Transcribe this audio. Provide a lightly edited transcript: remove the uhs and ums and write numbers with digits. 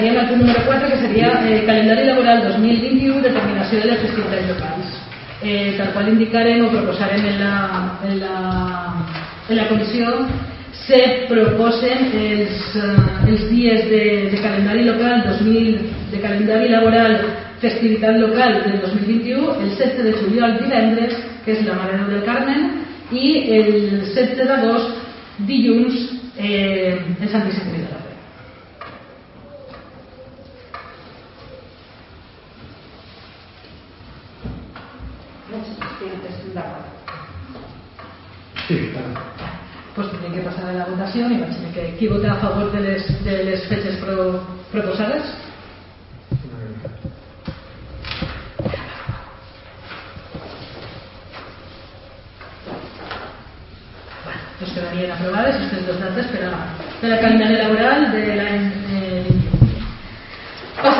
En el punt número 4, que seria calendari laboral 2021, determinació de les festivitats locals. Tal qual indicarem o proposarem en la comissió, se proposen els dies de calendari local de calendari laboral festivitat local del 2021, el 16 de juliol divendres, que és la Mare de Déu del Carmen, i el 16 d'agost dilluns el Santíssim Crist de la Fe. Sí, claro. Pues tindrem que passar a la votació i vaig dir que qui vota a favor de les fetges proposades? Pues quedarien aprovades aquestes dues dates per a calendari laboral de l'any